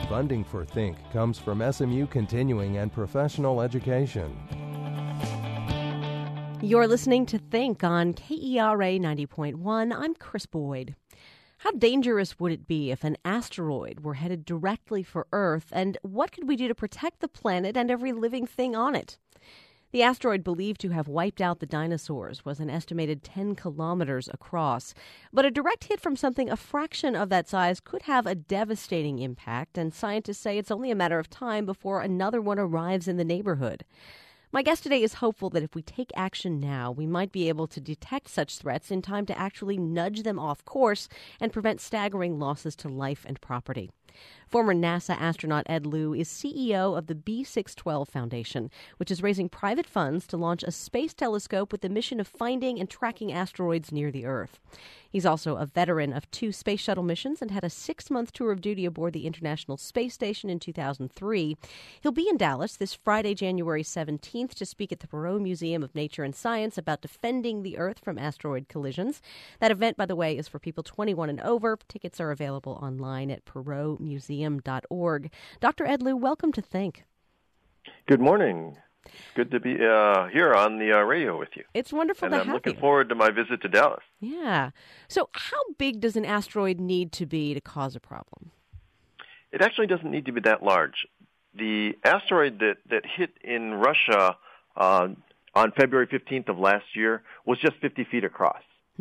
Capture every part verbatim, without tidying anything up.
Funding for Think comes from S M U Continuing and Professional Education. You're listening to Think on K E R A ninety point one. I'm Chris Boyd. How dangerous would it be if an asteroid were headed directly for Earth, and what could we do to protect the planet and every living thing on it? The asteroid believed to have wiped out the dinosaurs was an estimated ten kilometers across. But a direct hit from something a fraction of that size could have a devastating impact, and scientists say it's only a matter of time before another one arrives in the neighborhood. My guest today is hopeful that if we take action now, we might be able to detect such threats in time to actually nudge them off course and prevent staggering losses to life and property. Former NASA astronaut Ed Lu is C E O of the B six twelve Foundation, which is raising private funds to launch a space telescope with the mission of finding and tracking asteroids near the Earth. He's also a veteran of two space shuttle missions and had a six-month tour of duty aboard the International Space Station in two thousand three. He'll be in Dallas this Friday, January seventeenth, to speak at the Perot Museum of Nature and Science about defending the Earth from asteroid collisions. That event, by the way, is for people twenty-one and over. Tickets are available online at perot museum dot org. Doctor Ed Lu, welcome to Think. Good morning. It's good to be uh, here on the uh, radio with you. It's wonderful and to I'm have looking you. forward to my visit to Dallas. Yeah. So how big does an asteroid need to be to cause a problem? It actually doesn't need to be that large. The asteroid that, that hit in Russia uh, on February fifteenth of last year was just fifty feet across.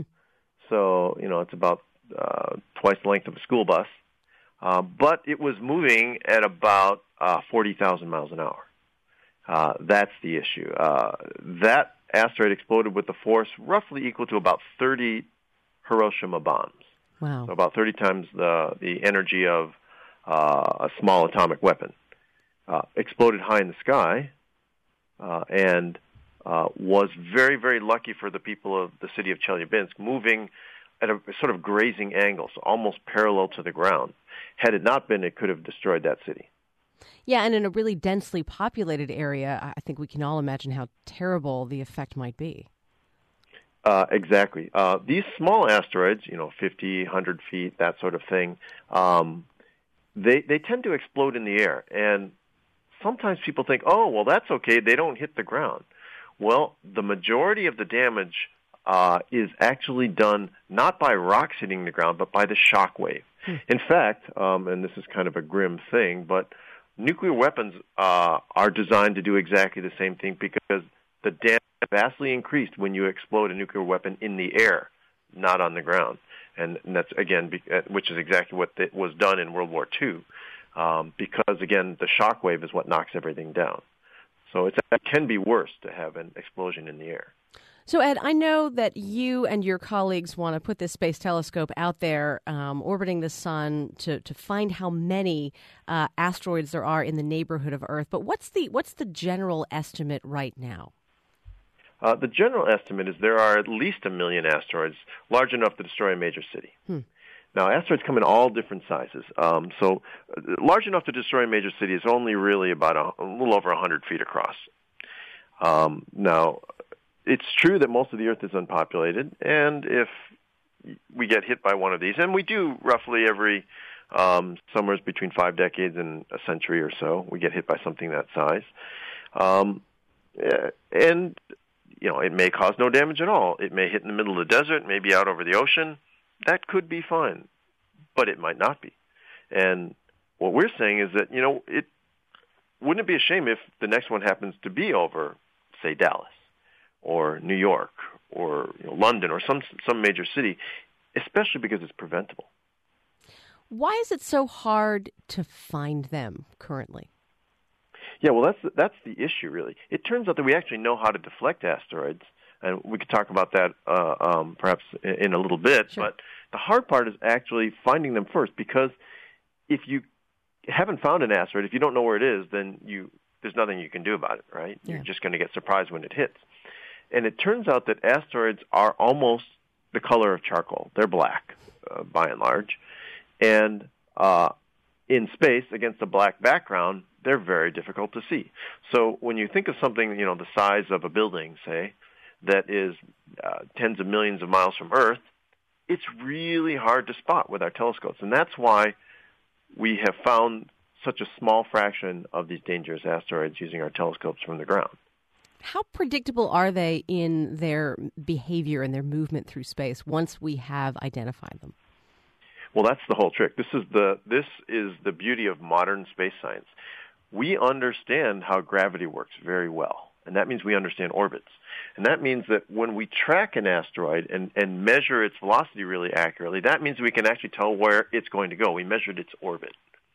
So, you know, it's about uh, twice the length of a school bus. Uh, but it was moving at about uh, forty thousand miles an hour. Uh, that's the issue. Uh, that asteroid exploded with a force roughly equal to about thirty Hiroshima bombs. Wow. So about thirty times the, the energy of uh, a small atomic weapon. Uh, exploded high in the sky uh, and uh, was very, very lucky for the people of the city of Chelyabinsk, moving at a sort of grazing angle, so almost parallel to the ground. Had it not been, it could have destroyed that city. Yeah, and in a really densely populated area, I think we can all imagine how terrible the effect might be. Uh, exactly. Uh, these small asteroids, you know, fifty, one hundred feet, that sort of thing, um, they they tend to explode in the air. And sometimes people think, oh, well, that's okay, they don't hit the ground. Well, the majority of the damage uh, is actually done not by rocks hitting the ground, but by the shock wave. Hmm. In fact, um, and this is kind of a grim thing, but nuclear weapons uh, are designed to do exactly the same thing because the damage vastly increased when you explode a nuclear weapon in the air, not on the ground. And, and that's, again, be, uh, which is exactly what th- was done in World War Two, um, because, again, the shock wave is what knocks everything down. So it's, it can be worse to have an explosion in the air. So, Ed, I know that you and your colleagues want to put this space telescope out there um, orbiting the sun to, to find how many uh, asteroids there are in the neighborhood of Earth. But what's the what's the general estimate right now? Uh, the general estimate is there are at least a million asteroids large enough to destroy a major city. Hmm. Now, asteroids come in all different sizes. Um, so uh, large enough to destroy a major city is only really about a, a little over one hundred feet across. Um, now, it's true that most of the Earth is unpopulated, and if we get hit by one of these, and we do roughly every um, somewhere between five decades and a century or so, we get hit by something that size. Um, and, you know, it may cause no damage at all. It may hit in the middle of the desert, maybe out over the ocean. That could be fine, but it might not be. And what we're saying is that, you know, it wouldn't it be a shame if the next one happens to be over, say, Dallas, or New York, or you know, London, or some some major city, especially because it's preventable. Why is it so hard to find them currently? Yeah, well, that's that's the issue, really. It turns out that we actually know how to deflect asteroids, and we could talk about that uh, um, perhaps in a little bit. Sure. But the hard part is actually finding them first, because if you haven't found an asteroid, if you don't know where it is, then you there's nothing you can do about it, right? Yeah. You're just going to get surprised when it hits. And it turns out that asteroids are almost the color of charcoal. They're black, uh, by and large. And uh, in space, against a black background, they're very difficult to see. So when you think of something, you know, the size of a building, say, that is uh, tens of millions of miles from Earth, it's really hard to spot with our telescopes. And that's why we have found such a small fraction of these dangerous asteroids using our telescopes from the ground. How predictable are they in their behavior and their movement through space once we have identified them? Well, that's the whole trick. This is the this is the beauty of modern space science. We understand how gravity works very well, and that means we understand orbits. And that means that when we track an asteroid and, and measure its velocity really accurately, that means we can actually tell where it's going to go. We measured its orbit.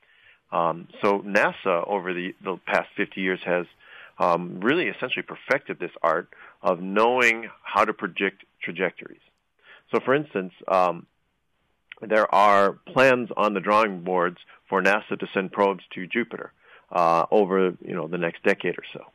Um, so NASA, over the, the past fifty years, has um, really essentially perfected this art of knowing how to predict trajectories. So, for instance, um, there are plans on the drawing boards for NASA to send probes to Jupiter uh, over, you know, the next decade or so.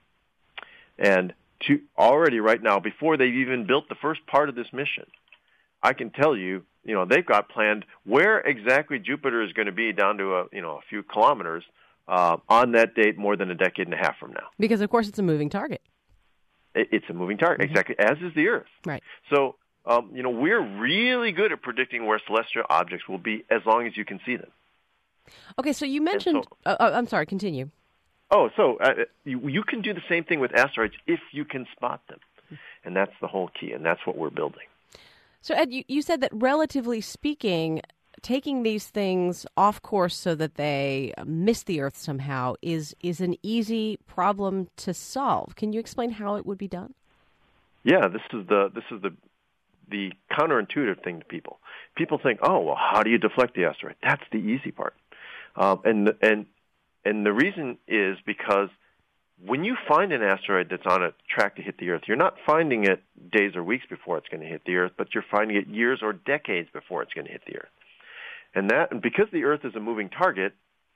And to already right now, before they've even built the first part of this mission, I can tell you, you know, they've got planned where exactly Jupiter is going to be down to a, you know, a few kilometers uh, on that date more than a decade and a half from now. Because, of course, it's a moving target. It, it's a moving target, mm-hmm. exactly, as is the Earth. Right. So, um, you know, we're really good at predicting where celestial objects will be as long as you can see them. Okay, so you mentioned, so, uh, uh, I'm sorry, continue. Oh, so uh, you, you can do the same thing with asteroids if you can spot them. And that's the whole key, and that's what we're building. So, Ed, you, you said that relatively speaking, taking these things off course so that they miss the Earth somehow is is an easy problem to solve. Can you explain how it would be done? Yeah, this is the this is the the counterintuitive thing to people. People think, oh, well, how do you deflect the asteroid? That's the easy part. Um, and and and the reason is because when you find an asteroid that's on a track to hit the Earth, you're not finding it days or weeks before it's going to hit the Earth, but you're finding it years or decades before it's going to hit the Earth. And that, and because the Earth is a moving target,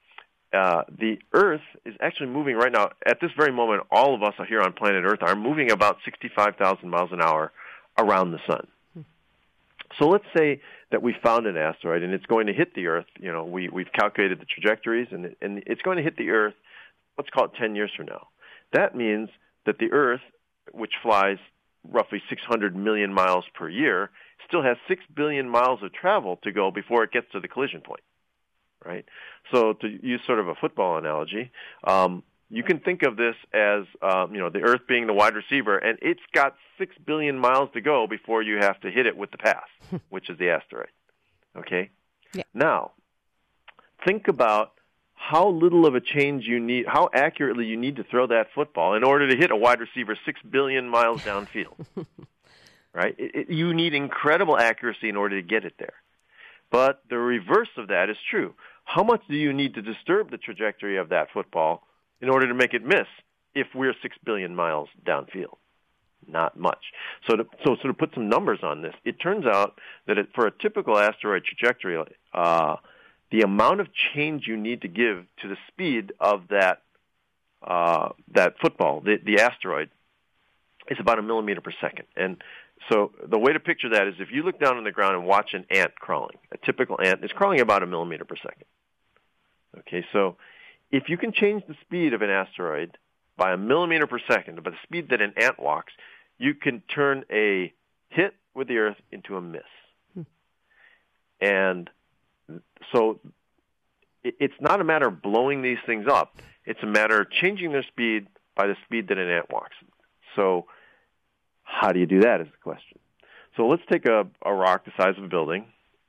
uh, the Earth is actually moving right now. At this very moment, all of us here on planet Earth are moving about sixty-five thousand miles an hour around the sun. Hmm. So let's say that we found an asteroid and it's going to hit the Earth. You know, we, we've calculated the trajectories, and, it, and it's going to hit the Earth, let's call it ten years from now. That means that the Earth, which flies roughly six hundred million miles per year, still has six billion miles of travel to go before it gets to the collision point, right? So to use sort of a football analogy, um, you can think of this as, um, you know, the Earth being the wide receiver, and it's got six billion miles to go before you have to hit it with the pass, which is the asteroid, okay? Yeah. Now, think about how little of a change you need, how accurately you need to throw that football in order to hit a wide receiver six billion miles downfield, right? It, it, you need incredible accuracy in order to get it there. But the reverse of that is true. How much do you need to disturb the trajectory of that football in order to make it miss if we're six billion miles downfield? Not much. So to, so, so to put some numbers on this, it turns out that it, for a typical asteroid trajectory, uh, the amount of change you need to give to the speed of that uh, that football, the, the asteroid, is about a millimeter per second. And so the way to picture that is if you look down on the ground and watch an ant crawling, a typical ant is crawling about a millimeter per second. Okay, so if you can change the speed of an asteroid by a millimeter per second, by the speed that an ant walks, you can turn a hit with the Earth into a miss. Hmm. And so it's not a matter of blowing these things up. It's a matter of changing their speed by the speed that an ant walks. So how do you do that is the question. So let's take a, a rock the size of a building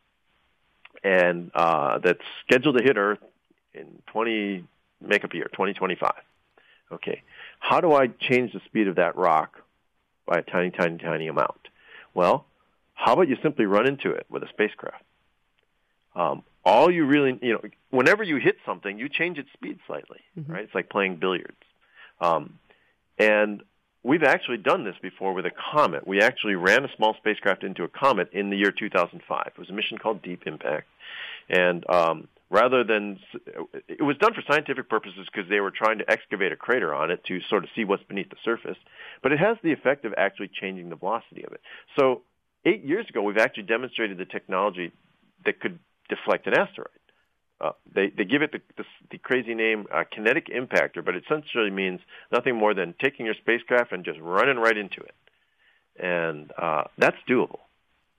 and uh, that's scheduled to hit Earth in twenty, make up a year, twenty twenty-five. Okay. How do I change the speed of that rock by a tiny, tiny, tiny amount? Well, how about you simply run into it with a spacecraft? Um, all you really, you know, whenever you hit something, you change its speed slightly, mm-hmm. right? It's like playing billiards. Um, and we've actually done this before with a comet. We actually ran a small spacecraft into a comet in the year two thousand five. It was a mission called Deep Impact. And um, rather than, it was done for scientific purposes because they were trying to excavate a crater on it to sort of see what's beneath the surface. But it has the effect of actually changing the velocity of it. So eight years ago, we've actually demonstrated the technology that could deflect an asteroid. Uh, they, they give it the, the, the crazy name uh, kinetic impactor, but it essentially means nothing more than taking your spacecraft and just running right into it. And uh, that's doable.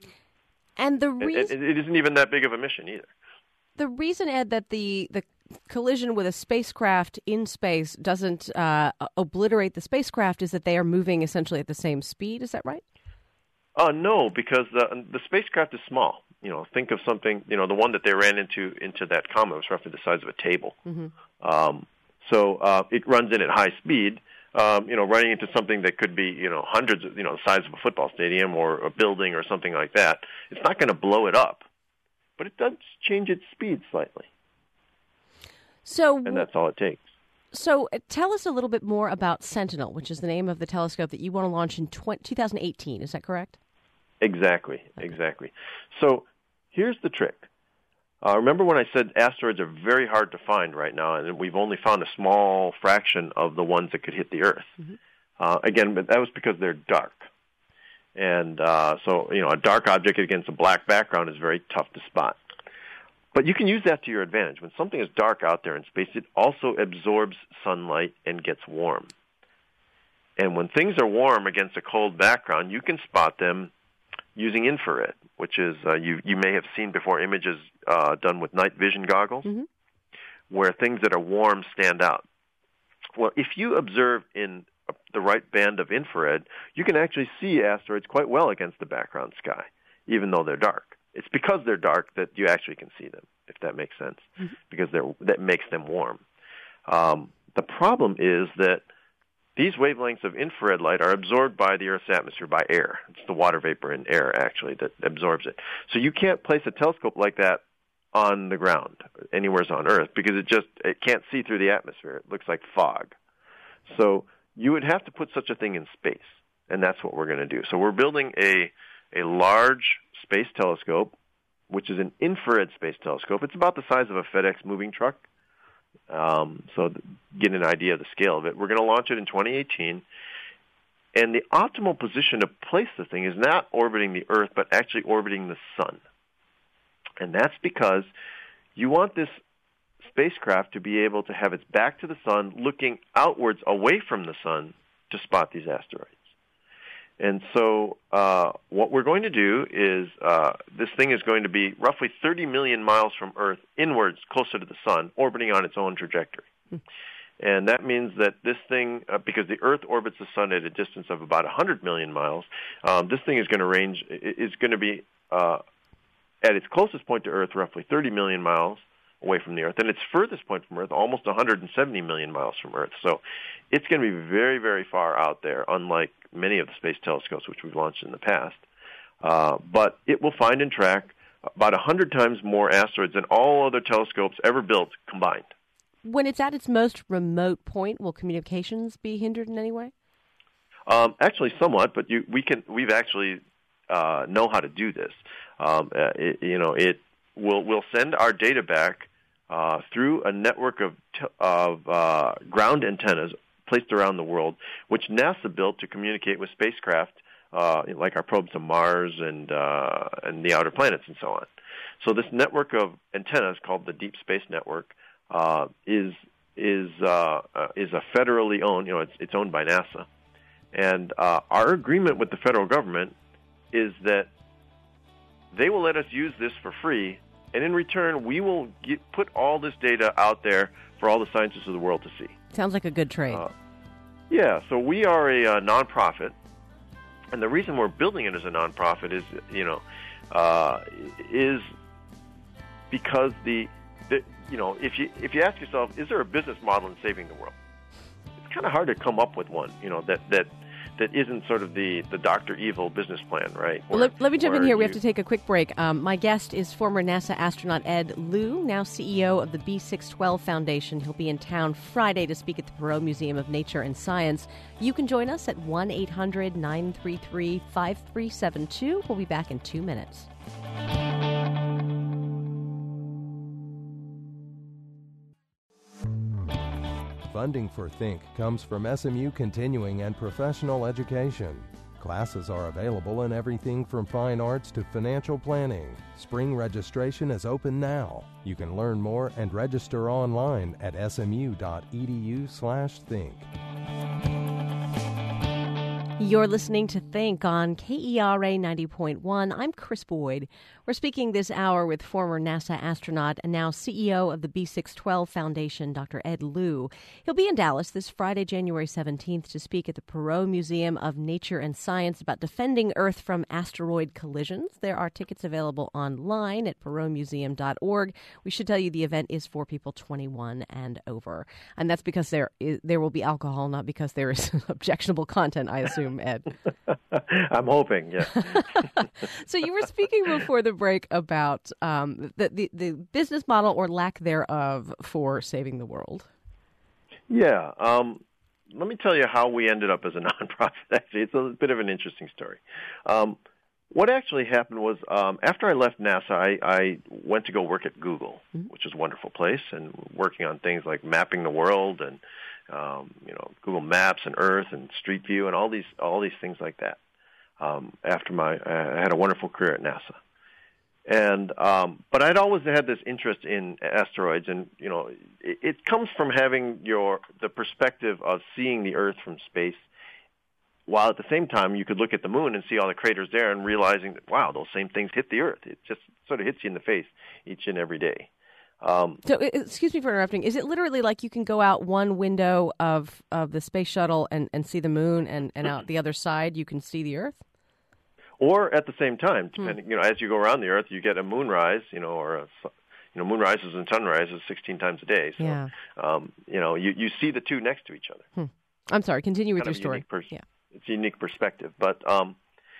And the reason... It, it, it isn't even that big of a mission either. The reason, Ed, that the, the collision with a spacecraft in space doesn't uh, obliterate the spacecraft is that they are moving essentially at the same speed. Is that right? Uh, no, because the the spacecraft is small. You know, think of something. You know, the one that they ran into into that comet was roughly the size of a table. Mm-hmm. Um, so uh, it runs in at high speed. Um, you know, running into something that could be, you know, hundreds of, you know, the size of a football stadium or a building or something like that, it's not going to blow it up, but it does change its speed slightly. So, and that's all it takes. So uh, tell us a little bit more about Sentinel, which is the name of the telescope that you want to launch in twenty eighteen. Is that correct? Exactly, exactly. So here's the trick. Uh, remember when I said asteroids are very hard to find right now, and we've only found a small fraction of the ones that could hit the Earth? Mm-hmm. Uh, again, but that was because they're dark. And uh, so, you know, a dark object against a black background is very tough to spot. But you can use that to your advantage. When something is dark out there in space, it also absorbs sunlight and gets warm. And when things are warm against a cold background, you can spot them using infrared, which is, uh, you, you may have seen before images uh, done with night vision goggles, mm-hmm. where things that are warm stand out. Well, if you observe in the right band of infrared, you can actually see asteroids quite well against the background sky, even though they're dark. It's because they're dark that you actually can see them, if that makes sense, mm-hmm. because they're, that makes them warm. Um, the problem is that these wavelengths of infrared light are absorbed by the Earth's atmosphere, by air. It's the water vapor in air, actually, that absorbs it. So you can't place a telescope like that on the ground, anywhere on Earth, because it just it can't see through the atmosphere. It looks like fog. So you would have to put such a thing in space, and that's what we're going to do. So we're building a a large space telescope, which is an infrared space telescope. It's about the size of a FedEx moving truck. Um, so th- get an idea of the scale of it. We're going to launch it in twenty eighteen, and the optimal position to place the thing is not orbiting the Earth, but actually orbiting the Sun. And that's because you want this spacecraft to be able to have its back to the Sun, looking outwards away from the Sun to spot these asteroids. And so uh, what we're going to do is uh, this thing is going to be roughly thirty million miles from Earth inwards, closer to the Sun, orbiting on its own trajectory. Hmm. And that means that this thing, uh, because the Earth orbits the Sun at a distance of about one hundred million miles, um, this thing is going to range, is going to be uh, at its closest point to Earth, roughly thirty million miles away from the Earth, and its furthest point from Earth, almost one hundred seventy million miles from Earth. So it's going to be very, very far out there, unlike many of the space telescopes which we've launched in the past. Uh, but it will find and track about one hundred times more asteroids than all other telescopes ever built combined. When it's at its most remote point, will communications be hindered in any way? Um, actually, somewhat, but you, we can. We've actually uh, know how to do this. Um, uh, it, you know, it will we'll send our data back uh, through a network of t- of uh, ground antennas placed around the world, which NASA built to communicate with spacecraft, uh, like our probes to Mars and uh, and the outer planets and so on. So this network of antennas, called the Deep Space Network, uh, is is uh, uh, is a federally owned. You know, it's it's owned by NASA, and uh, our agreement with the federal government is that they will let us use this for free, and in return, we will get, put all this data out there for all the scientists of the world to see. Sounds like a good trade. Uh, yeah, so we are a uh, nonprofit, and the reason we're building it as a nonprofit is, you know, uh, is because the, the, you know, if you if you ask yourself, is there a business model in saving the world? It's kind of hard to come up with one, you know, that that. that isn't sort of the, the Doctor Evil business plan, right? Where, let, let me jump in here. You... We have to take a quick break. Um, my guest is former NASA astronaut Ed Lu, now C E O of the B six twelve Foundation. He'll be in town Friday to speak at the Perot Museum of Nature and Science. You can join us at one eight hundred nine three three five three seven two. We'll be back in two minutes. Funding for Think comes from S M U Continuing and Professional Education. Classes are available in everything from fine arts to financial planning. Spring registration is open now. You can learn more and register online at smu.edu slash think. You're listening to Think on K E R A ninety point one. I'm Chris Boyd. We're speaking this hour with former NASA astronaut and now C E O of the B six twelve Foundation, Doctor Ed Lu. He'll be in Dallas this Friday, January seventeenth, to speak at the Perot Museum of Nature and Science about defending Earth from asteroid collisions. There are tickets available online at perot museum dot org. We should tell you the event is for people twenty-one and over. And that's because there is, there will be alcohol, not because there is objectionable content, I assume, Ed. I'm hoping, yeah. So you were speaking before the break about um, the, the, the business model or lack thereof for saving the world. Yeah. Um, let me tell you how we ended up as a nonprofit. Actually, it's a bit of an interesting story. Um, what actually happened was um, after I left NASA, I, I went to go work at Google, mm-hmm. which is a wonderful place, and working on things like mapping the world and um, you know Google Maps and Earth and Street View and all these all these things like that. Um, after my, I had a wonderful career at NASA. And um, but I'd always had this interest in asteroids, and you know, it, it comes from having your the perspective of seeing the Earth from space, while at the same time you could look at the moon and see all the craters there, and realizing that wow, those same things hit the Earth. It just sort of hits you in the face each and every day. Um, so, excuse me for interrupting. Is it literally like you can go out one window of, of the space shuttle and, and see the moon, and, and out the other side you can see the Earth? Or at the same time, depending, you know, as you go around the Earth, you get a moonrise, you know, or a, you know, moonrises and sunrises sixteen times a day. So, yeah. um, you know, you, you see the two next to each other. Hmm. I'm sorry. Continue with kind your story. Pers- yeah. It's a unique perspective. But um,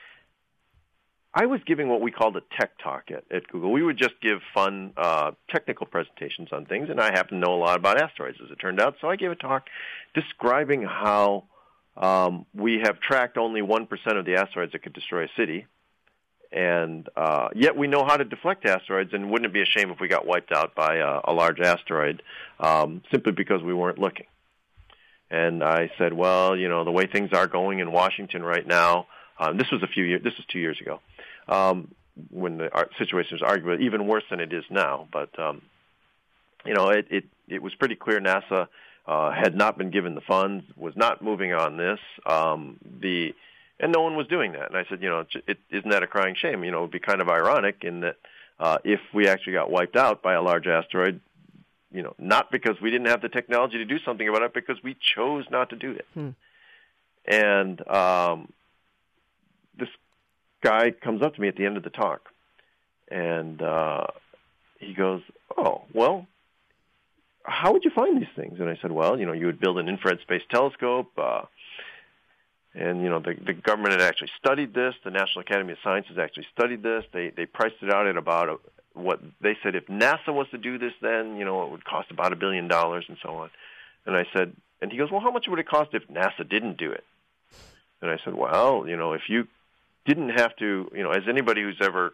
I was giving what we called a tech talk at, at Google. We would just give fun uh, technical presentations on things, and I happen to know a lot about asteroids, as it turned out. So I gave a talk describing how Um, we have tracked only one percent of the asteroids that could destroy a city, and uh, yet we know how to deflect asteroids, and wouldn't it be a shame if we got wiped out by a, a large asteroid um, simply because we weren't looking? And I said, well, you know, the way things are going in Washington right now, um, this was a few years, this was two years ago, um, when the situation was arguably even worse than it is now, but, um, you know, it, it, it was pretty clear NASA Uh, had not been given the funds, was not moving on this, um, the, and no one was doing that. And I said, you know, it, isn't that a crying shame? You know, it would be kind of ironic in that uh, if we actually got wiped out by a large asteroid, you know, not because we didn't have the technology to do something about it, because we chose not to do it. Hmm. And um, this guy comes up to me at the end of the talk, and uh, he goes, oh, well, how would you find these things? And I said, well, you know, you would build an infrared space telescope, uh, and, you know, the, the government had actually studied this. The National Academy of Sciences actually studied this. They they priced it out at about a, what they said if NASA was to do this, then, you know, it would cost about a billion dollars and so on. And I said, and he goes, well, how much would it cost if NASA didn't do it? And I said, well, you know, if you didn't have to, you know, as anybody who's ever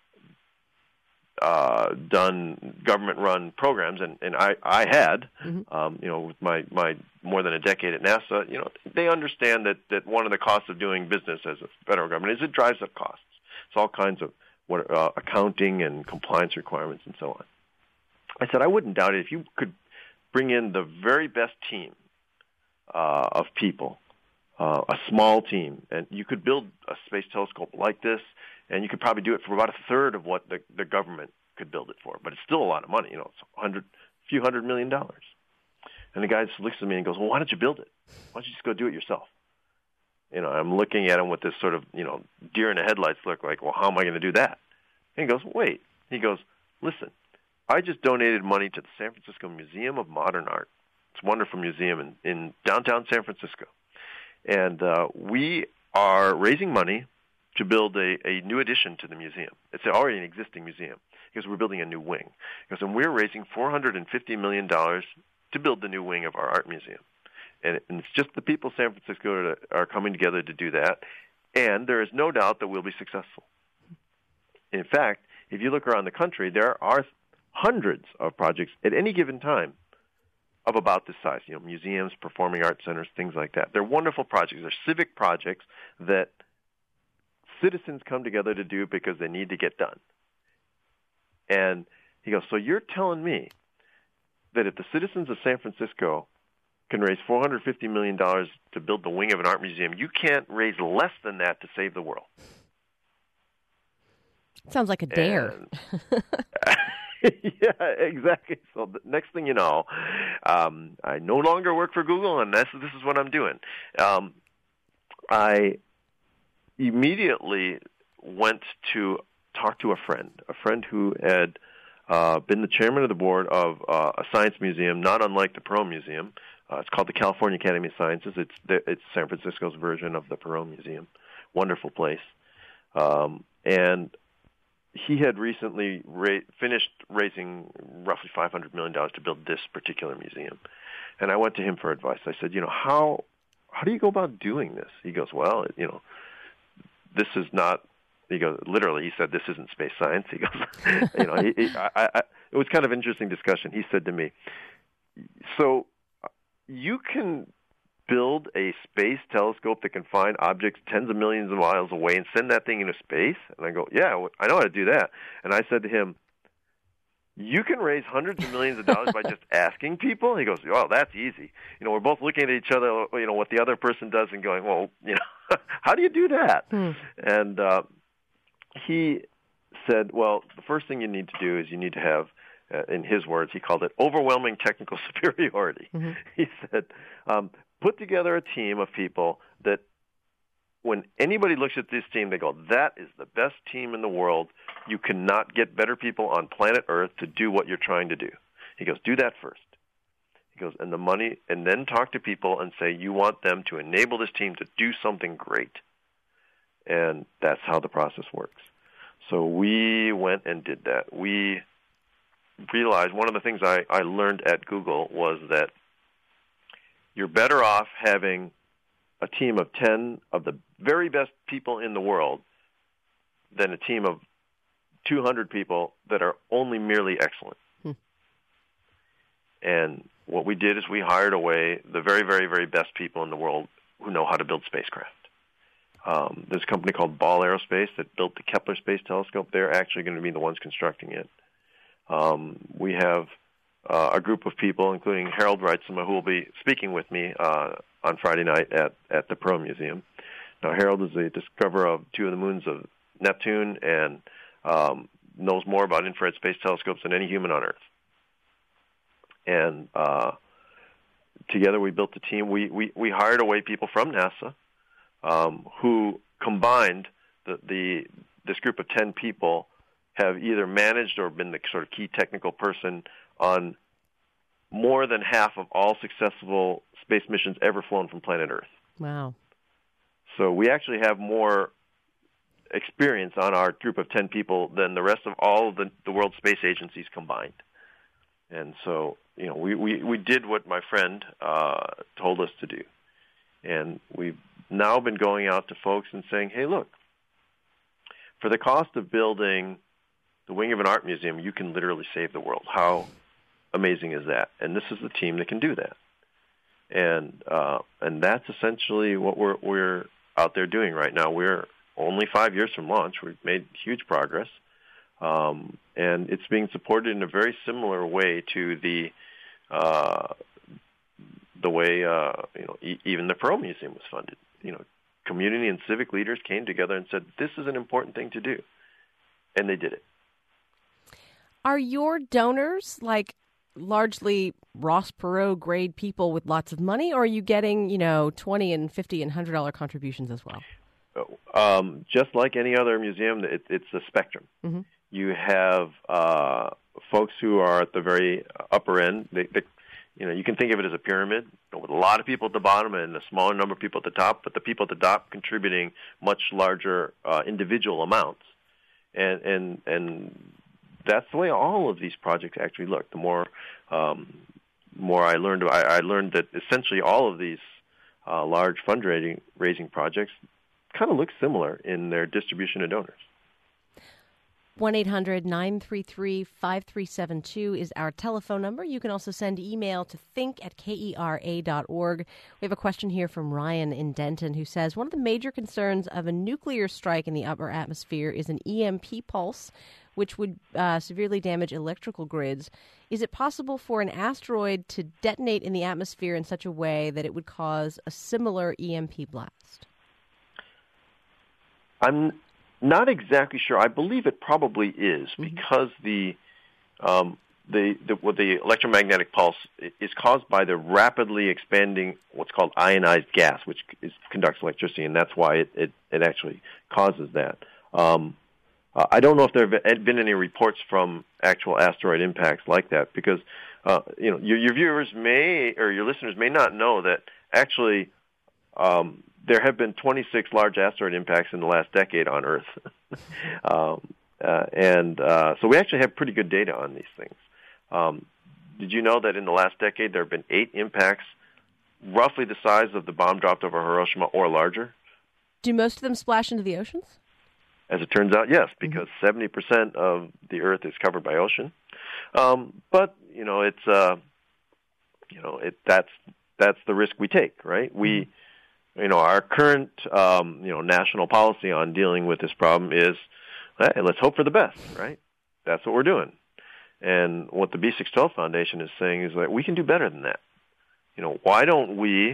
Uh, done government-run programs, and, and I, I had, mm-hmm. um, you know, with my, my more than a decade at NASA, you know, they understand that, that one of the costs of doing business as a federal government is it drives up costs. It's all kinds of what uh, accounting and compliance requirements and so on. I said, I wouldn't doubt it if you could bring in the very best team uh, of people, uh, a small team, and you could build a space telescope like this, and you could probably do it for about a third of what the, the government could build it for. But it's still a lot of money, you know, it's a hundred, few hundred million dollars. And the guy just looks at me and goes, well, why don't you build it? Why don't you just go do it yourself? You know, I'm looking at him with this sort of, you know, deer in the headlights look, like, well, how am I going to do that? And he goes, wait. He goes, listen, I just donated money to the San Francisco Museum of Modern Art. It's a wonderful museum in, in downtown San Francisco. And uh, we are raising money to build a, a new addition to the museum. It's already an existing museum because we're building a new wing. Because and we're raising four hundred fifty million dollars to build the new wing of our art museum. And, it, and it's just the people of San Francisco that are coming together to do that. And there is no doubt that we'll be successful. In fact, if you look around the country, there are hundreds of projects at any given time of about this size. You know, museums, performing arts centers, things like that. They're wonderful projects. They're civic projects that citizens come together to do because they need to get done. And he goes, so you're telling me that if the citizens of San Francisco can raise four hundred fifty million dollars to build the wing of an art museum. You can't raise less than that to save the world. Sounds like a dare. And, yeah, exactly. So the next thing you know, um, I no longer work for Google, and this, this is what I'm doing. Um, I immediately went to talk to a friend, a friend who had uh, been the chairman of the board of uh, a science museum, not unlike the Perot Museum. Uh, it's called the California Academy of Sciences. It's the, it's San Francisco's version of the Perot Museum. Wonderful place. Um, and he had recently ra- finished raising roughly five hundred million dollars to build this particular museum. And I went to him for advice. I said, you know, how how do you go about doing this? He goes, well, you know, this is not, he goes, literally, he said, this isn't space science. He goes, you know, he, he, I, I, it was kind of an interesting discussion. He said to me, so you can build a space telescope that can find objects tens of millions of miles away and send that thing into space? And I go, yeah, I know how to do that. And I said to him, you can raise hundreds of millions of dollars by just asking people? He goes, well, that's easy. You know, we're both looking at each other, you know, what the other person does and going, well, you know, how do you do that? Hmm. And uh, he said, well, the first thing you need to do is you need to have, uh, in his words, he called it overwhelming technical superiority. Mm-hmm. He said, um, put together a team of people that when anybody looks at this team, they go, that is the best team in the world. You cannot get better people on planet Earth to do what you're trying to do. He goes, do that first. He goes, and the money, and then talk to people and say you want them to enable this team to do something great. And that's how the process works. So we went and did that. We realized one of the things I, I learned at Google was that you're better off having a team of ten of the very best people in the world than a team of two hundred people that are only merely excellent. Hmm. And what we did is we hired away the very, very, very best people in the world who know how to build spacecraft. Um, there's a company called Ball Aerospace that built the Kepler Space Telescope. They're actually going to be the ones constructing it. Um, we have uh, a group of people, including Harold Reitzema, who will be speaking with me uh, on Friday night at, at the Perot Museum. Now, Harold is a discoverer of two of the moons of Neptune and um, knows more about infrared space telescopes than any human on Earth. And uh, together we built a team. We, we, we hired away people from NASA um, who combined the, the this group of ten people have either managed or been the sort of key technical person on more than half of all successful space missions ever flown from planet Earth. Wow. So we actually have more experience on our group of ten people than the rest of all of the, the world space agencies combined. And so, you know, we, we, we did what my friend uh, told us to do. And we've now been going out to folks and saying, hey, look, for the cost of building the wing of an art museum, you can literally save the world. How amazing is that? And this is the team that can do that. And uh, and that's essentially what we're we're out there doing right now. We're only five years from launch. We've made huge progress, um, and it's being supported in a very similar way to the uh, the way uh, you know e- even the Perot Museum was funded. You know, community and civic leaders came together and said, "This is an important thing to do," and they did it. Are your donors like largely Ross Perot grade people with lots of money, or are you getting, you know, twenty and fifty and hundred dollar contributions as well? Um, just like any other museum, it, it's a spectrum. Mm-hmm. You have uh, folks who are at the very upper end. They, they, you know, you can think of it as a pyramid with a lot of people at the bottom and a smaller number of people at the top, but the people at the top contributing much larger uh, individual amounts, and and and. That's the way all of these projects actually look. The more, um, more I learned, I, I learned that essentially all of these uh, large fundraising raising projects kind of look similar in their distribution of donors. one eight hundred nine three three five three seven two is our telephone number. You can also send email to think at kera dot org. We have a question here from Ryan in Denton who says, one of the major concerns of a nuclear strike in the upper atmosphere is an E M P pulse, which would uh, severely damage electrical grids. Is it possible for an asteroid to detonate in the atmosphere in such a way that it would cause a similar E M P blast? I'm not exactly sure. I believe it probably is, mm-hmm. because the um, the the, well, the electromagnetic pulse is caused by the rapidly expanding what's called ionized gas, which is, conducts electricity, and that's why it, it, it actually causes that. Um, uh, I don't know if there have been any reports from actual asteroid impacts like that, because uh, you know your, your viewers may or your listeners may not know that actually um, there have been twenty-six large asteroid impacts in the last decade on Earth, um, uh, and uh, so we actually have pretty good data on these things. Um, did you know that in the last decade there have been eight impacts roughly the size of the bomb dropped over Hiroshima or larger? Do most of them splash into the oceans? As it turns out, yes, because mm-hmm. seventy percent of the Earth is covered by ocean. Um, but, you know, it's, uh, you know, it, that's, that's the risk we take, right? We, you know, our current, um, you know, national policy on dealing with this problem is, hey, let's hope for the best, right? That's what we're doing. And what the B six twelve Foundation is saying is that we can do better than that. You know, why don't we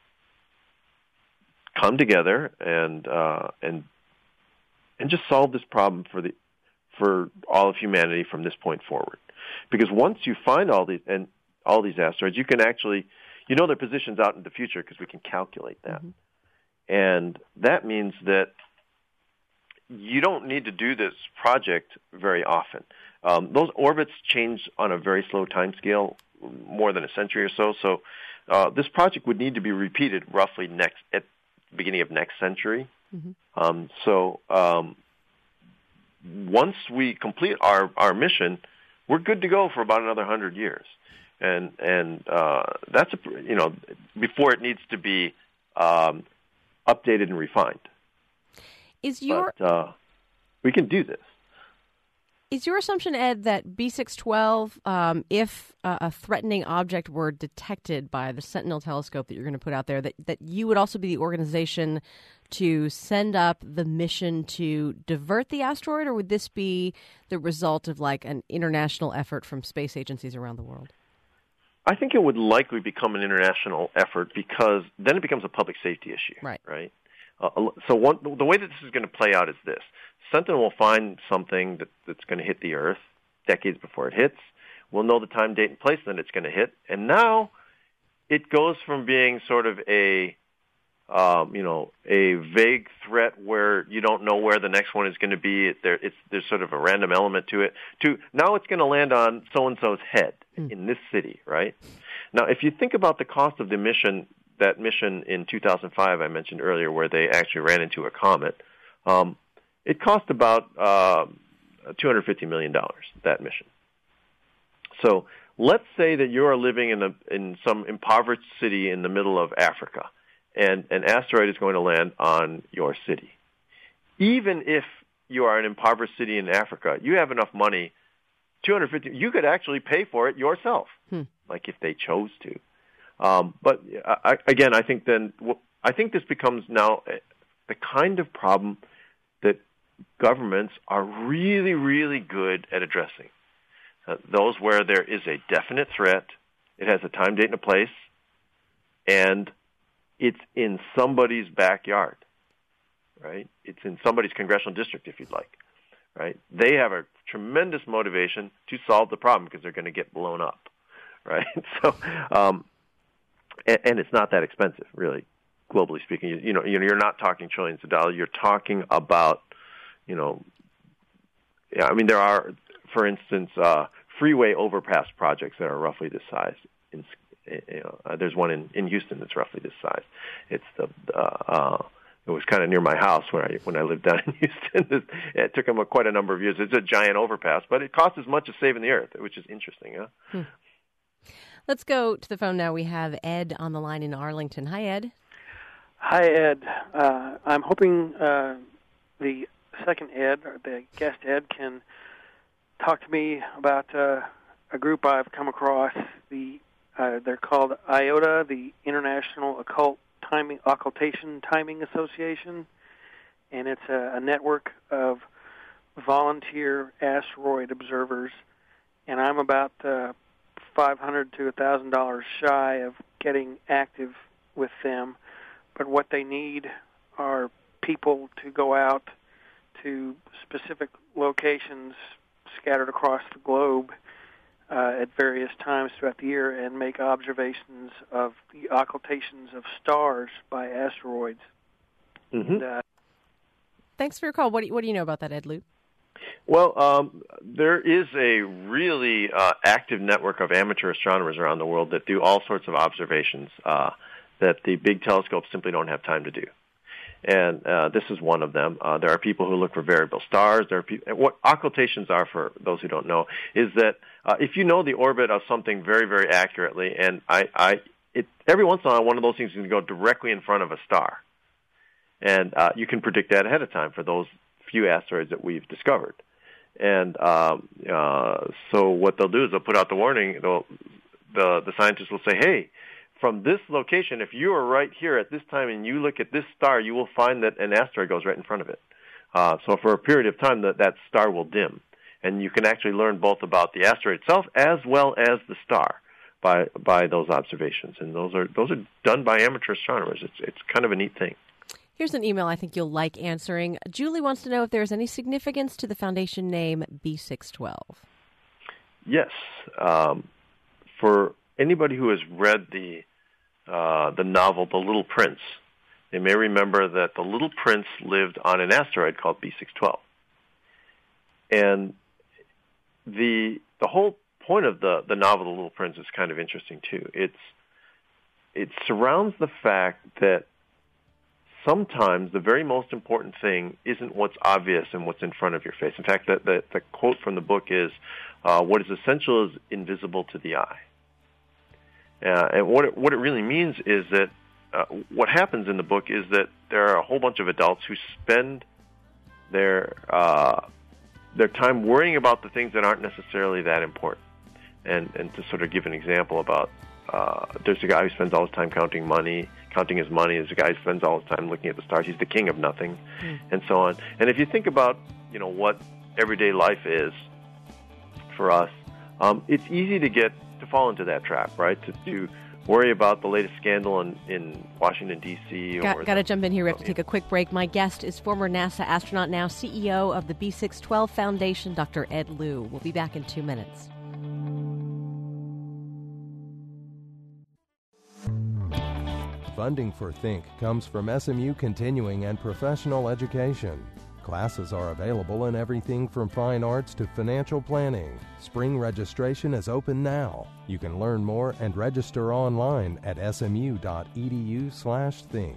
come together and uh, and and just solve this problem for the for all of humanity from this point forward? Because once you find all these and all these asteroids, you can actually, you know, their positions out in the future because we can calculate that, mm-hmm. and that means that you don't need to do this project very often. Um, those orbits change on a very slow time scale, more than a century or so. So uh, this project would need to be repeated roughly next at the beginning of next century. Mm-hmm. Um, so um, once we complete our, our mission, we're good to go for about another hundred years, and and uh, that's a, you know before it needs to be um, updated and refined. Is your but, uh, we can do this. Is your assumption, Ed, that B six twelve, um, if uh, a threatening object were detected by the Sentinel telescope that you're going to put out there, that, that you would also be the organization to send up the mission to divert the asteroid, or would this be the result of like an international effort from space agencies around the world? I think it would likely become an international effort because then it becomes a public safety issue, right? Right. Uh, so one, the way that this is going to play out is this. Sentinel will find something that, that's going to hit the Earth decades before it hits. We'll know the time, date, and place that it's going to hit. And now it goes from being sort of a, um, you know, a vague threat where you don't know where the next one is going to be. It, there, it's, there's sort of a random element to it. To now it's going to land on so-and-so's head mm. in this city, right? Now, if you think about the cost of the mission, that mission in two thousand five I mentioned earlier where they actually ran into a comet, um, it cost about uh, two hundred fifty million dollars, that mission. So let's say that you are living in, a, in some impoverished city in the middle of Africa, and an asteroid is going to land on your city. Even if you are an impoverished city in Africa, you have enough money, two hundred fifty, you could actually pay for it yourself, hmm. like if they chose to. Um, but I, again, I think then I think this becomes now the kind of problem that governments are really, really good at addressing. Uh, those where there is a definite threat, it has a time, date, and a place, and it's in somebody's backyard, right? It's in somebody's congressional district, if you'd like, right? They have a tremendous motivation to solve the problem because they're going to get blown up, right? So. Um, And it's not that expensive, really, globally speaking. You, you know, you're not talking trillions of dollars. You're talking about, you know, yeah, I mean, there are, for instance, uh, freeway overpass projects that are roughly this size. In, you know, uh, there's one in, in Houston that's roughly this size. It's the uh, uh, it was kind of near my house when I when I lived down in Houston. It took them a, quite a number of years. It's a giant overpass, but it costs as much as saving the Earth, which is interesting, huh? Hmm. Let's go to the phone now. We have Ed on the line in Arlington. Hi, Ed. Hi, Ed. Uh, I'm hoping uh, the second Ed, or the guest Ed, can talk to me about uh, a group I've come across. The uh, they're called I O T A, the International Occult Timing Occultation Timing Association, and it's a, a network of volunteer asteroid observers, and I'm about uh, five hundred to one thousand dollars shy of getting active with them. But what they need are people to go out to specific locations scattered across the globe uh, at various times throughout the year and make observations of the occultations of stars by asteroids. Mm-hmm. And, uh, Thanks for your call. What do you, what do you know about that, Ed Lu? Well, um, there is a really uh, active network of amateur astronomers around the world that do all sorts of observations uh, that the big telescopes simply don't have time to do. And uh, this is one of them. Uh, there are people who look for variable stars. There are pe- what occultations are, for those who don't know, is that uh, if you know the orbit of something very, very accurately, and I, I, it, every once in a while, one of those things is going to go directly in front of a star, and uh, you can predict that ahead of time for those few asteroids that we've discovered. And um, uh, so what they'll do is they'll put out the warning. They'll, the the scientists will say, "Hey, from this location, if you are right here at this time and you look at this star, you will find that an asteroid goes right in front of it." Uh, so for a period of time, that, that star will dim. And you can actually learn both about the asteroid itself as well as the star by by those observations. And those are those are done by amateur astronomers. It's it's kind of a neat thing. Here's an email I think you'll like answering. Julie wants to know if there's any significance to the foundation name B six twelve. Yes. Um, for anybody who has read the uh, the novel The Little Prince, they may remember that the Little Prince lived on an asteroid called B six twelve. And the the whole point of the, the novel The Little Prince is kind of interesting too. It's it surrounds the fact that sometimes the very most important thing isn't what's obvious and what's in front of your face. In fact, the, the, the quote from the book is, uh, what is essential is invisible to the eye. Uh, and what it, what it really means is that uh, what happens in the book is that there are a whole bunch of adults who spend their uh, their time worrying about the things that aren't necessarily that important. And, and to sort of give an example about, uh, there's a guy who spends all his time counting money, counting his money. There's a guy who spends all his time looking at the stars. He's the king of nothing, mm. and so on. And if you think about, you know, what everyday life is for us, um, it's easy to get to fall into that trap, right? To, to worry about the latest scandal in, in Washington, D C Got, got to jump in here. We have to take a quick break. My guest is former NASA astronaut, now C E O of the B six twelve Foundation, Doctor Ed Lu. We'll be back in two minutes. Funding for Think comes from S M U Continuing and Professional Education. Classes are available in everything from fine arts to financial planning. Spring registration is open now. You can learn more and register online at smu.edu slash think.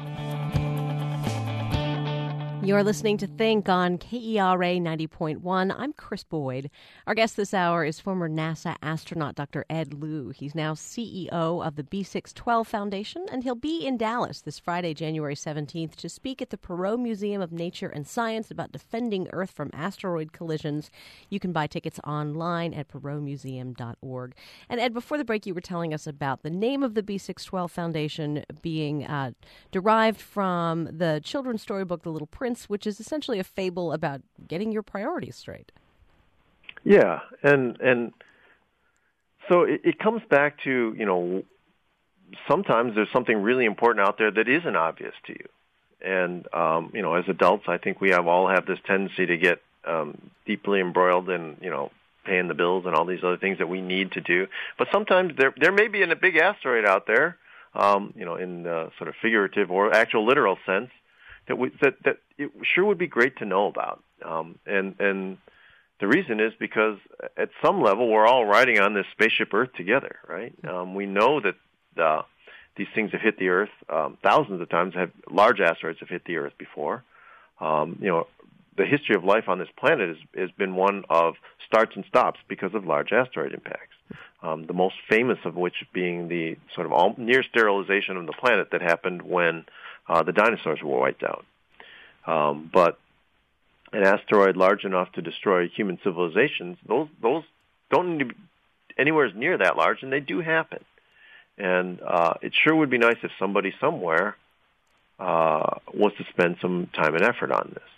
You're listening to Think on K E R A ninety point one. I'm Chris Boyd. Our guest this hour is former NASA astronaut Doctor Ed Lu. He's now C E O of the B six twelve Foundation, and he'll be in Dallas this Friday, January seventeenth, to speak at the Perot Museum of Nature and Science about defending Earth from asteroid collisions. You can buy tickets online at perot museum dot org. And Ed, before the break, you were telling us about the name of the B six twelve Foundation being uh, derived from the children's storybook The Little Prince, which is essentially a fable about getting your priorities straight. Yeah, and and so it, it comes back to, you know, sometimes there's something really important out there that isn't obvious to you. And, um, you know, as adults, I think we have all have this tendency to get um, deeply embroiled in, you know, paying the bills and all these other things that we need to do. But sometimes there there may be a big asteroid out there, um, you know, in the sort of figurative or actual literal sense, that we, that that it sure would be great to know about. Um, and and the reason is because at some level we're all riding on this spaceship Earth together, right? Um, we know that uh, these things have hit the Earth um, thousands of times. Have large asteroids have hit the Earth before. Um, you know, the history of life on this planet has, has been one of starts and stops because of large asteroid impacts. Um, the most famous of which being the sort of all, near sterilization of the planet that happened when uh, the dinosaurs were wiped out. Um, but an asteroid large enough to destroy human civilizations, those those don't need to be anywhere near that large, and they do happen. And uh, it sure would be nice if somebody somewhere uh, was to spend some time and effort on this.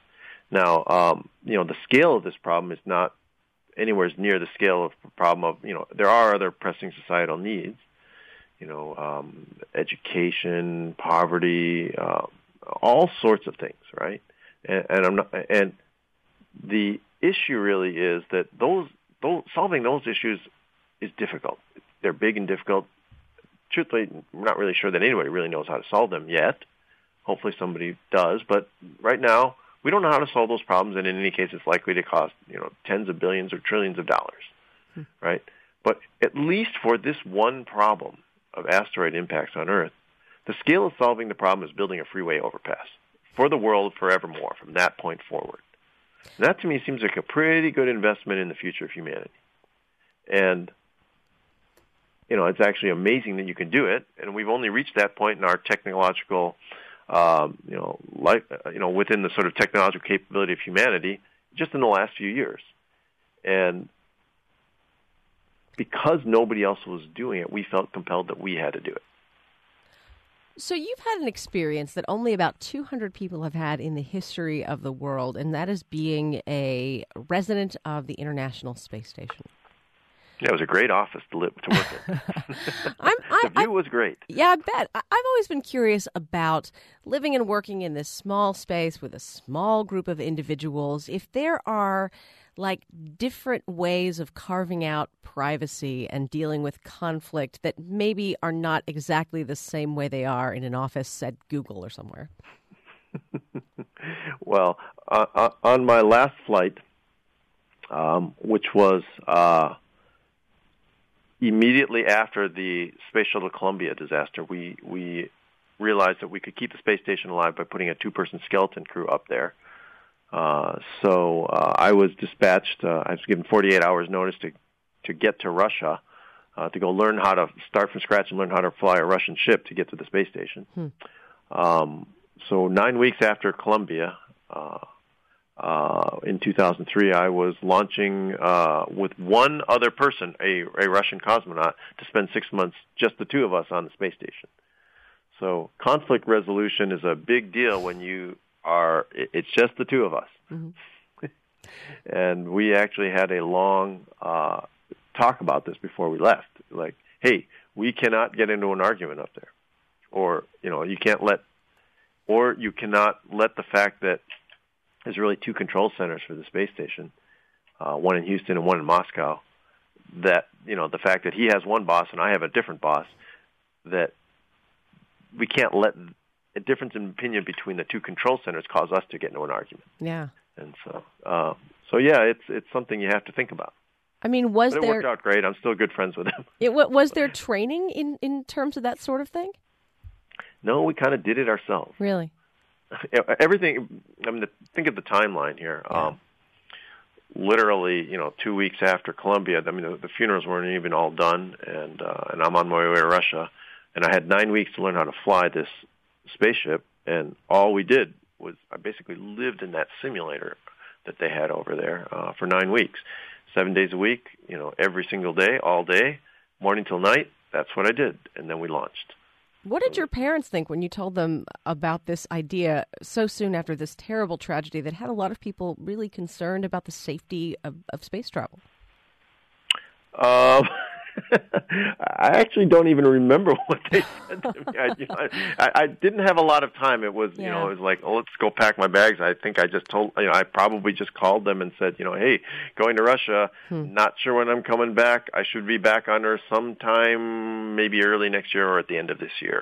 Now, um, you know, the scale of this problem is not anywhere near the scale of the problem of, you know, there are other pressing societal needs, you know, um, education, poverty, uh, all sorts of things, right? And, and I'm not, and the issue really is that those, those solving those issues is difficult. They're big and difficult. Truthfully, we're not really sure that anybody really knows how to solve them yet. Hopefully somebody does, but right now we don't know how to solve those problems, and in any case it's likely to cost, you know, tens of billions or trillions of dollars, hmm. right? But at least for this one problem of asteroid impacts on Earth, the scale of solving the problem is building a freeway overpass for the world forevermore from that point forward. And that to me seems like a pretty good investment in the future of humanity. And, you know, it's actually amazing that you can do it, and we've only reached that point in our technological, um, you know, life, you know, within the sort of technological capability of humanity just in the last few years. And because nobody else was doing it, we felt compelled that we had to do it. So you've had an experience that only about two hundred people have had in the history of the world, and that is being a resident of the International Space Station. Yeah, it was a great office to live to work in. I'm, I, the view I, was great. Yeah, I bet. I, I've always been curious about living and working in this small space with a small group of individuals. If there are like different ways of carving out privacy and dealing with conflict that maybe are not exactly the same way they are in an office at Google or somewhere. Well, uh, on my last flight, um, which was uh, immediately after the Space Shuttle Columbia disaster, we we realized that we could keep the space station alive by putting a two-person skeleton crew up there. Uh, so uh, I was dispatched. Uh, I was given forty-eight hours notice to to get to Russia uh, to go learn how to start from scratch and learn how to fly a Russian ship to get to the space station. Hmm. Um, so nine weeks after Columbia, uh, uh, in two thousand three, I was launching uh, with one other person, a, a Russian cosmonaut, to spend six months, just the two of us, on the space station. So conflict resolution is a big deal when you are, it's just the two of us. Mm-hmm. And we actually had a long uh, talk about this before we left. Like, hey, we cannot get into an argument up there. Or, you know, you can't let, or you cannot let the fact that there's really two control centers for the space station, uh, one in Houston and one in Moscow, that, you know, the fact that he has one boss and I have a different boss, that we can't let a difference in opinion between the two control centers cause us to get into an argument. Yeah. And so, uh, so yeah, it's it's something you have to think about. I mean, was but it there... worked out great. I'm still good friends with him. It, was there training in, in terms of that sort of thing? No, we kind of did it ourselves. Really? Everything, I mean, think of the timeline here. Yeah. Um, literally, you know, two weeks after Columbia, I mean, the, the funerals weren't even all done, and uh, and I'm on my way to Russia, and I had nine weeks to learn how to fly this spaceship, and all we did was I basically lived in that simulator that they had over there uh, for nine weeks, seven days a week, you know, every single day, all day, morning till night. That's what I did, and then we launched. What did your parents think when you told them about this idea so soon after this terrible tragedy that had a lot of people really concerned about the safety of, of space travel? Um, I actually don't even remember what they said to me. I, you know, I, I didn't have a lot of time. It was, yeah. you know, it was like, oh, let's go pack my bags. I think I just told, you know, I probably just called them and said, you know, hey, going to Russia, hmm. not sure when I'm coming back. I should be back on Earth sometime, maybe early next year or at the end of this year.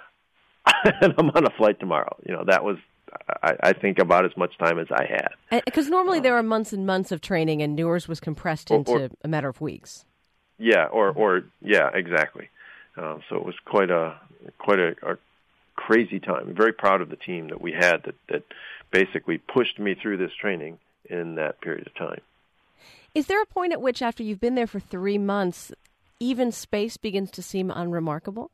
And I'm on a flight tomorrow. You know, that was, I, I think, about as much time as I had. Because normally um, there are months and months of training, and yours was compressed into or, or, a matter of weeks. Yeah, or, or yeah, exactly. Uh, so it was quite a quite a, a crazy time. I'm very proud of the team that we had that, that basically pushed me through this training in that period of time. Is there a point at which, after you've been there for three months, even space begins to seem unremarkable?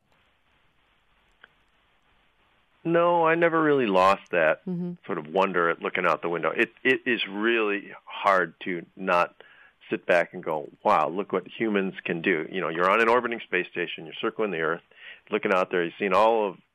No, I never really lost that mm-hmm. sort of wonder at looking out the window. It it is really hard to not sit back and go, wow, look what humans can do. You know, you're on an orbiting space station, you're circling the Earth, looking out there, you've seen all of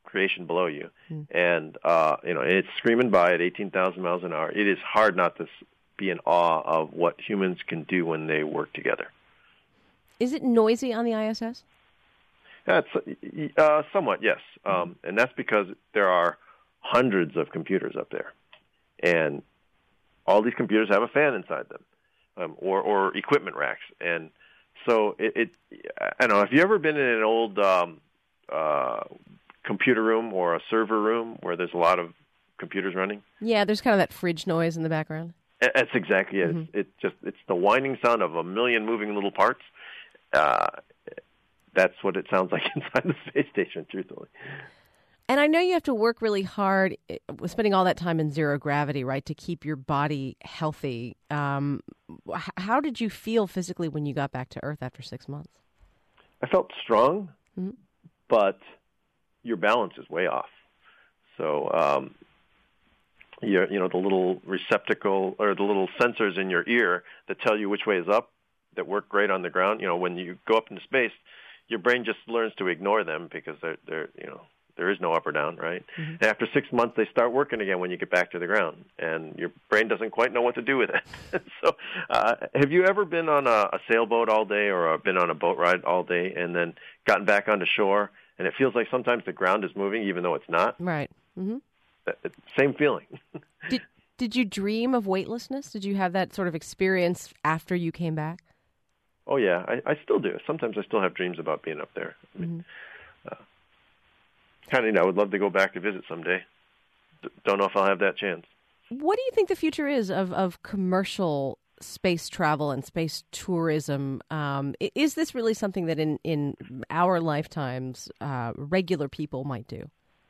creation below you, mm. and uh, you know it's screaming by at eighteen thousand miles an hour. It is hard not to be in awe of what humans can do when they work together. Is it noisy on the I S S? That's uh, somewhat, yes, um, and that's because there are hundreds of computers up there, and all these computers have a fan inside them, um, or, or equipment racks, and so it, it. I don't know. Have you ever been in an old um, uh, computer room or a server room where there's a lot of computers running? Yeah, there's kind of that fridge noise in the background. That's exactly it. Mm-hmm. It's, it's just it's the whining sound of a million moving little parts. Uh, that's what it sounds like inside the space station, truthfully. And I know you have to work really hard, spending all that time in zero gravity, right, to keep your body healthy. Um, how did you feel physically when you got back to Earth after six months? I felt strong, mm-hmm. but your balance is way off. So, um, you you know, the little receptacle or the little sensors in your ear that tell you which way is up, that work great on the ground. You know, when you go up into space, your brain just learns to ignore them because they're they're you know. There is no up or down, right? Mm-hmm. And after six months, they start working again when you get back to the ground, and your brain doesn't quite know what to do with it. so, uh, have you ever been on a, a sailboat all day or been on a boat ride all day and then gotten back onto shore, and it feels like sometimes the ground is moving even though it's not? Right. Mm-hmm. Same feeling. did Did you dream of weightlessness? Did you have that sort of experience after you came back? Oh, yeah. I, I still do. Sometimes I still have dreams about being up there. I mean, mm-hmm. uh, Kind of, you know, I would love to go back to visit someday. D- don't know if I'll have that chance. What do you think the future is of, of commercial space travel and space tourism? Um, is this really something that in, in our lifetimes uh, regular people might do?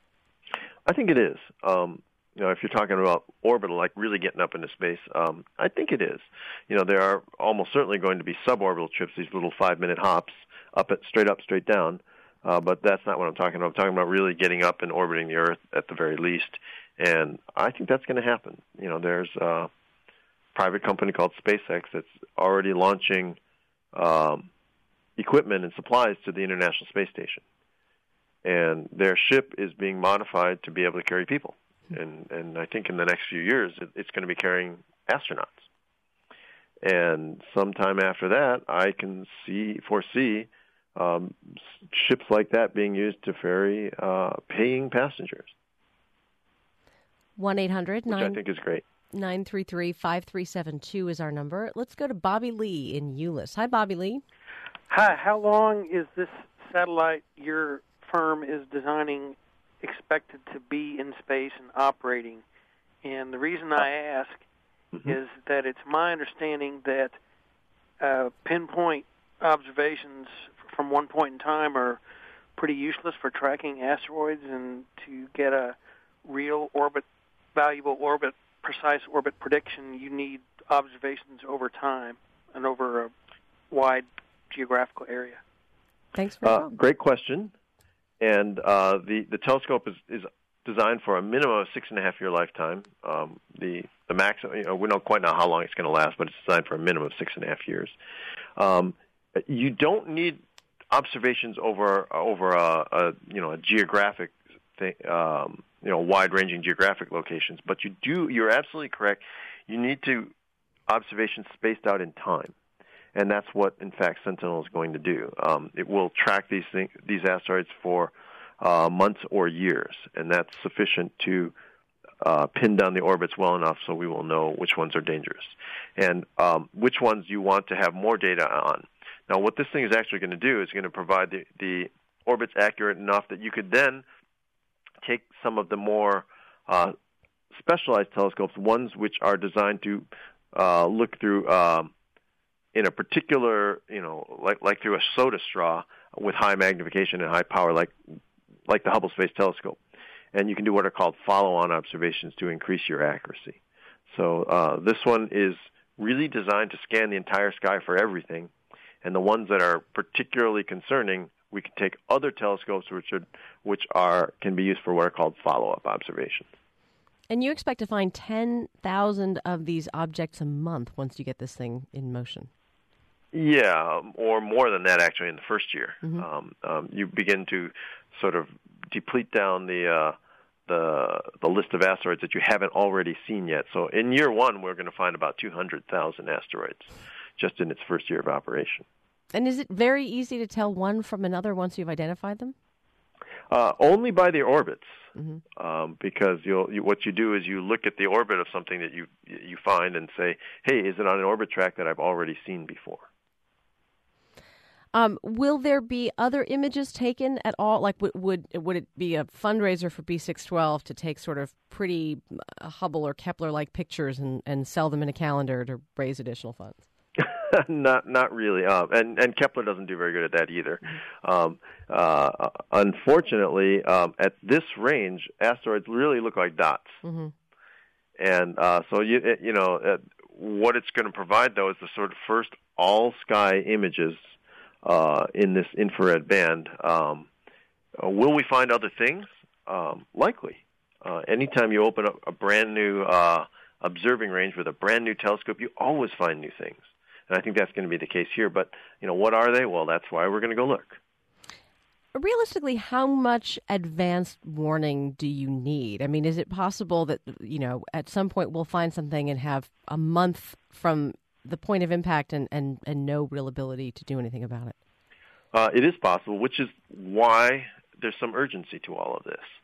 I think it is. Um, you know, if you're talking about orbital, like really getting up into space, um, I think it is. You know, there are almost certainly going to be suborbital trips, these little five-minute hops, up at straight up, straight down. Uh, but that's not what I'm talking about. I'm talking about really getting up and orbiting the Earth at the very least. And I think that's going to happen. You know, there's a private company called SpaceX that's already launching um, equipment and supplies to the International Space Station. And their ship is being modified to be able to carry people. And, and I think in the next few years, it, it's going to be carrying astronauts. And sometime after that, I can see foresee Um, ships like that being used to ferry uh, paying passengers. one eight hundred Which I think is great. nine three three, five three seven two is our number. Let's go to Bobby Lee in Euless. Hi, Bobby Lee. Hi. How long is this satellite your firm is designing expected to be in space and operating? And the reason I ask mm-hmm. is that it's my understanding that uh, pinpoint observations from one point in time are pretty useless for tracking asteroids, and to get a real orbit, valuable orbit, precise orbit prediction, you need observations over time and over a wide geographical area. Thanks for uh, great question. And uh, the, the telescope is, is designed for a minimum of six and a half year lifetime. Um, the the maximum, you know, we don't quite know how long it's going to last, but it's designed for a minimum of six and a half years. Um, you don't need observations over over a, a you know a geographic thing, um, you know wide-ranging geographic locations, but you do you're absolutely correct. You need to observations spaced out in time, and that's what in fact Sentinel is going to do. Um, it will track these things, these asteroids for uh, months or years, and that's sufficient to uh, pin down the orbits well enough so we will know which ones are dangerous and um, which ones you want to have more data on. Now, what this thing is actually going to do is going to provide the, the orbits accurate enough that you could then take some of the more uh, specialized telescopes, ones which are designed to uh, look through um, in a particular, you know, like like through a soda straw with high magnification and high power, like like the Hubble Space Telescope. And you can do what are called follow-on observations to increase your accuracy. So uh, this one is really designed to scan the entire sky for everything. And the ones that are particularly concerning, we can take other telescopes which are, which are can be used for what are called follow-up observations. And you expect to find ten thousand of these objects a month once you get this thing in motion? Yeah, or more than that actually in the first year. Mm-hmm. Um, um, you begin to sort of deplete down the uh, the the list of asteroids that you haven't already seen yet. So in year one, we're going to find about two hundred thousand asteroids just in its first year of operation. And is it very easy to tell one from another once you've identified them? Uh, only by their orbits, mm-hmm. um, because you'll, you, what you do is you look at the orbit of something that you you find and say, hey, is it on an orbit track that I've already seen before? Um, will there be other images taken at all? Like, would would, would it be a fundraiser for B six twelve to take sort of pretty uh, Hubble or Kepler-like pictures and, and sell them in a calendar to raise additional funds? not not really, um, and and Kepler doesn't do very good at that either. Um, uh, unfortunately, um, at this range, asteroids really look like dots, mm-hmm. and uh, so you you know uh, what it's going to provide though is the sort of first all sky images uh, in this infrared band. Um, uh, will we find other things? Um, likely. Uh, anytime you open up a brand new uh, observing range with a brand new telescope, you always find new things. And I think that's going to be the case here. But, you know, what are they? Well, that's why we're going to go look. Realistically, how much advanced warning do you need? I mean, is it possible that, you know, at some point we'll find something and have a month from the point of impact and, and, and no real ability to do anything about it? Uh, it is possible, which is why there's some urgency to all of this.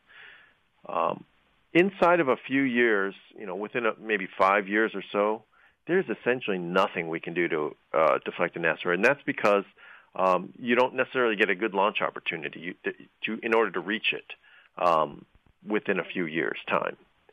Um, inside of a few years, you know, within a, maybe five years or so, there's essentially nothing we can do to uh, deflect an asteroid, and that's because um, you don't necessarily get a good launch opportunity you, to, in order to reach it um, within a few years' time.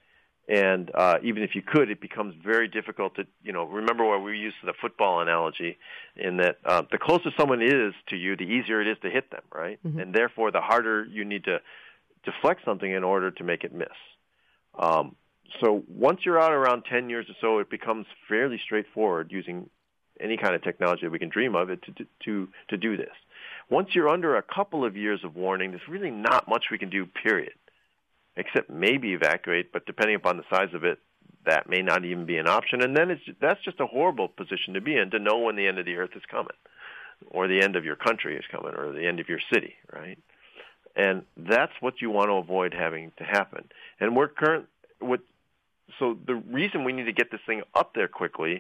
And uh, even if you could, it becomes very difficult to, you know, remember where we used the football analogy in that uh, the closer someone is to you, the easier it is to hit them, right? Mm-hmm. And therefore, the harder you need to deflect something in order to make it miss. Um, So once you're out around ten years or so, it becomes fairly straightforward using any kind of technology that we can dream of it to to to do this. Once you're under a couple of years of warning, there's really not much we can do, period, except maybe evacuate, but depending upon the size of it, that may not even be an option. And then it's, that's just a horrible position to be in, to know when the end of the Earth is coming, or the end of your country is coming, or the end of your city, right? And that's what you want to avoid having to happen. And we're current with So the reason we need to get this thing up there quickly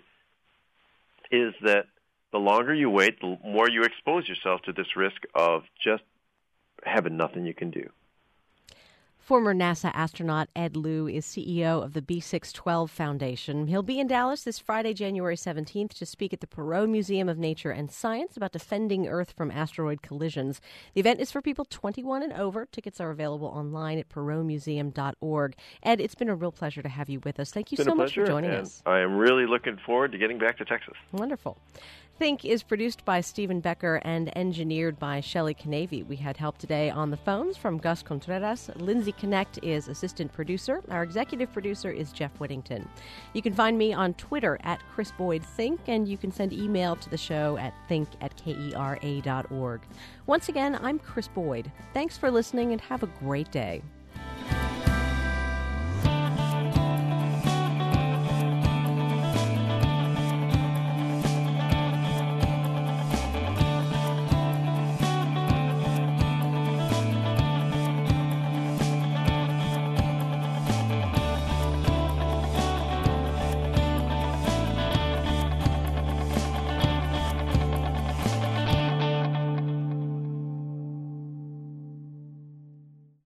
is that the longer you wait, the more you expose yourself to this risk of just having nothing you can do. Former NASA astronaut Ed Lu is C E O of the B six twelve Foundation. He'll be in Dallas this Friday, January seventeenth, to speak at the Perot Museum of Nature and Science about defending Earth from asteroid collisions. The event is for people twenty-one and over. Tickets are available online at perot museum dot org. Ed, it's been a real pleasure to have you with us. Thank you so much for joining us. I am really looking forward to getting back to Texas. Wonderful. Think is produced by Stephen Becker and engineered by Shelley Canavy. We had help today on the phones from Gus Contreras. Lindsay Connect is assistant producer. Our executive producer is Jeff Whittington. You can find me on Twitter at Chris Boyd Think, and you can send email to the show at think at kera dot org. Once again, I'm Chris Boyd. Thanks for listening and have a great day.